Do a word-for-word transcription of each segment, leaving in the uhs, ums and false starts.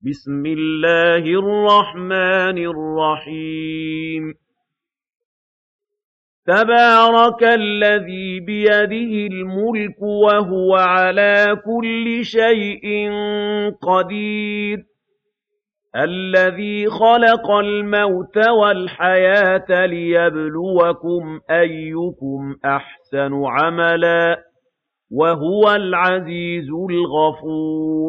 بسم الله الرحمن الرحيم تبارك الذي بيده الملك وهو على كل شيء قدير الذي خلق الموت والحياة ليبلوكم أيكم أحسن عملا وهو العزيز الغفور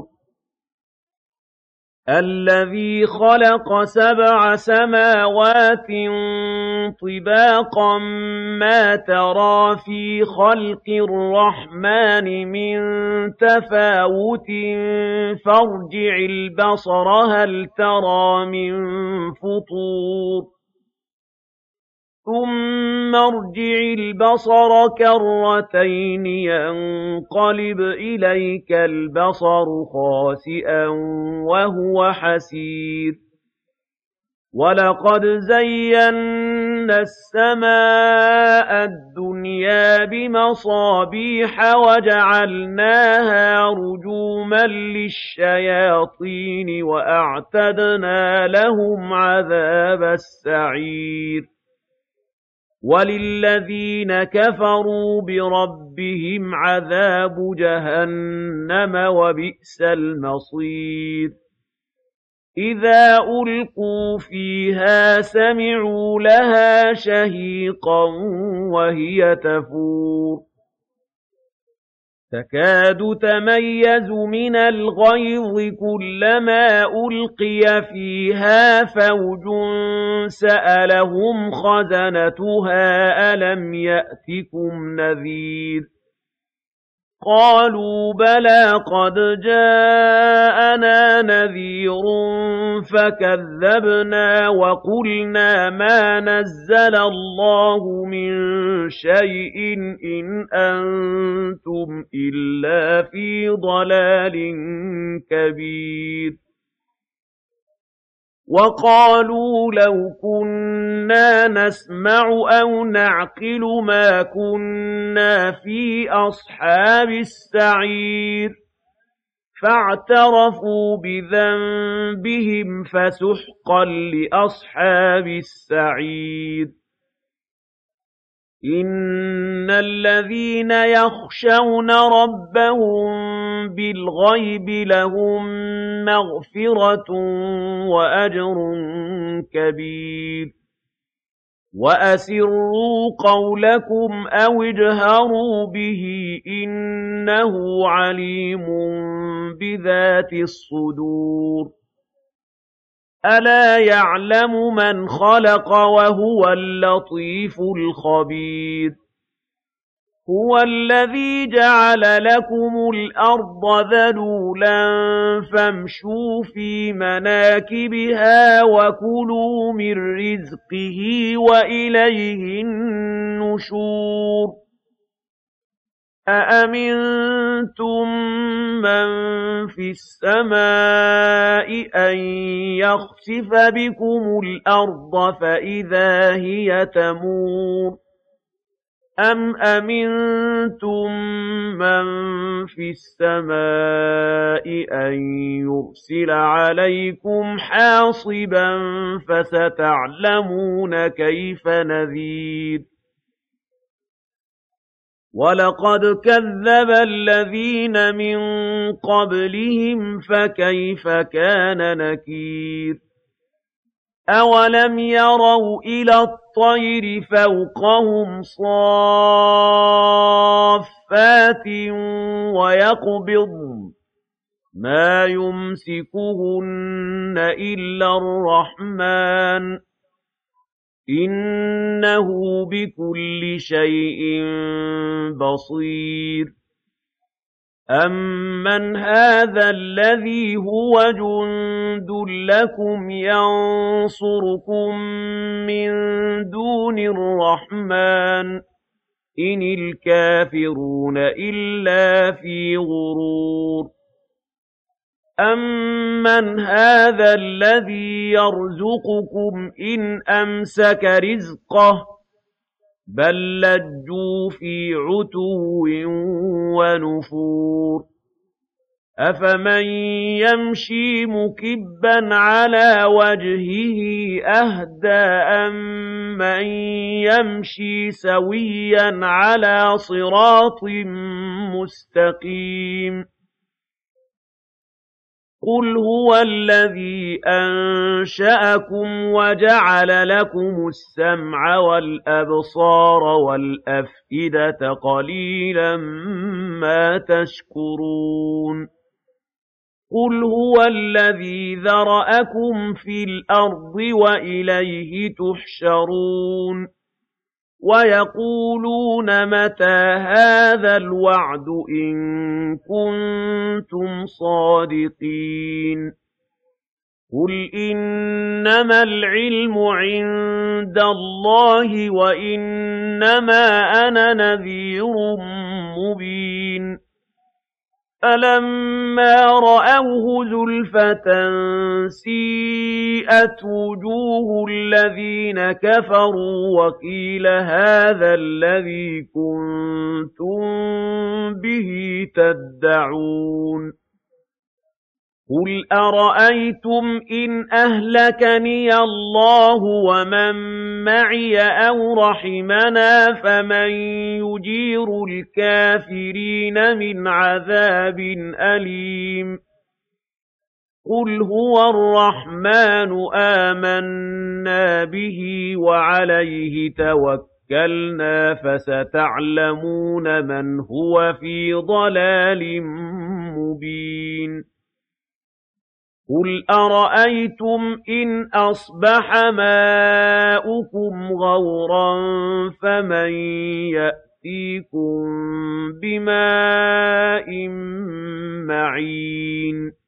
الذي خلق سبع سماوات طباقا ما ترى في خلق الرحمن من تفاوت فارجع البصر هل ترى من فطور ثم ارجع البصر كرتين ينقلب إليك البصر خاسئا وهو حسير ولقد زينا السماء الدنيا بمصابيح وجعلناها رجوما للشياطين وأعتدنا لهم عذاب السعير وللذين كفروا بربهم عذاب جهنم وبئس المصير إذا ألقوا فيها سمعوا لها شهيقا وهي تفور تكاد تميز من الغيظ كلما ألقي فيها فوج سألهم خزنتها ألم يأتكم نذير قالوا بلى قد جاءنا نذير فكذبنا وقلنا ما نزل الله من شيء إن أنتم إلا في ضلال كبير وقالوا لو كنا نسمع أو نعقل ما كنا في أصحاب السعير فاعترفوا بذنبهم فسحقا لأصحاب السعير إن الذين يخشون ربهم بالغيب لهم مغفرة وأجر كبير وأسروا قولكم أو اجهروا به إنه عليم بذات الصدور ألا يعلم من خلق وهو اللطيف الخبير هو الذي جعل لكم الأرض ذلولا فامشوا في مناكبها وكلوا من رزقه وإليه النشور أأمنتم من في السماء أن يخسف بكم الأرض فإذا هي تمور أم أمنتم من في السماء أن يرسل عليكم حاصبا فستعلمون كيف نذير ولقد كذب الذين من قبلهم فكيف كان نكير أولم يروا إلى الطير فوقهم صافات ويقبضن ما يمسكهن إلا الرحمن إنه بكل شيء بصير أَمَّنْ هَٰذَا الَّذِي هُوَ جُندٌ لَّكُمْ يَنصُرُكُم مِّن دُونِ الرَّحْمَٰنِ إِنِ الْكَافِرُونَ إِلَّا فِي غُرُورٍ أَمَّنْ هَٰذَا الَّذِي يَرْزُقُكُمْ إِنْ أَمْسَكَ رِزْقَهُ بَل لَّجُّوا فِي عُتُوٍّ وَنُفُورٍ أَفَمَن يَمْشِي مُكِبًّا عَلَىٰ وَجْهِهِ أَهْدَىٰ أَمَّن يَمْشِي سَوِيًّا عَلَىٰ صِرَاطٍ مُّسْتَقِيمٍ قُلْ هُوَ الَّذِي أَنشَأَكُمْ وَجَعَلَ لَكُمُ السَّمْعَ وَالْأَبْصَارَ وَالْأَفْئِدَةَ ۖ قَلِيلًا مَّا تَشْكُرُونَ قُلْ هُوَ الَّذِي ذَرَأَكُمْ فِي الْأَرْضِ وَإِلَيْهِ تُحْشَرُونَ وَيَقُولُونَ مَتَىٰ هَٰذَا الْوَعْدُ إِن كُنتُمْ صَادِقِينَ قُلْ إِنَّمَا الْعِلْمُ عِندَ اللَّهِ وَإِنَّمَا أَنَا نَذِيرٌ مُّبِينٌ فَلَمَّا رَأَوْهُ زُلْفَةً سِيئَتْ وُجُوهُ الَّذِينَ كَفَرُوا وَقِيلَ هَٰذَا الَّذِي كُنتُم بِهِ تَدَّعُونَ قُلْ أَرَأَيْتُمْ إِنْ أَهْلَكَنِيَ اللَّهُ وَمَن مَّعِيَ أَوْ رَحِمَنَا فَمَن يُجِيرُ الْكَافِرِينَ مِنْ عَذَابٍ أَلِيمٍ قُلْ هُوَ الرَّحْمَٰنُ آمَنَّا بِهِ وَعَلَيْهِ تَوَكَّلْنَا فَسَتَعْلَمُونَ مَنْ هُوَ فِي ضَلَالٍ مُّبِينٍ قُلْ أَرَأَيْتُمْ إِنْ أَصْبَحَ مَاؤُكُمْ غَوْرًا فَمَن يَأْتِيكُم بِمَاءٍ مَّعِينٍ